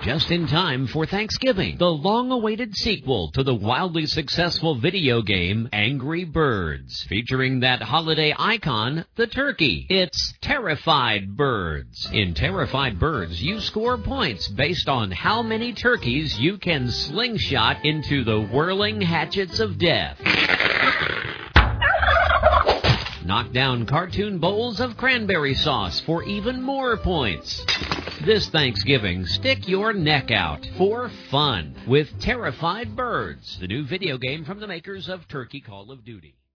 just in time for Thanksgiving, the long-awaited sequel to the wildly successful video game Angry Birds, featuring that holiday icon, the turkey. It's Terrified Birds. In Terrified Birds, you score points based on how many turkeys you can slingshot into the whirling hatchets of death. Knock down cartoon bowls of cranberry sauce for even more points. This Thanksgiving, stick your neck out for fun with Terrified Birds, the new video game from the makers of Turkey Call of Duty.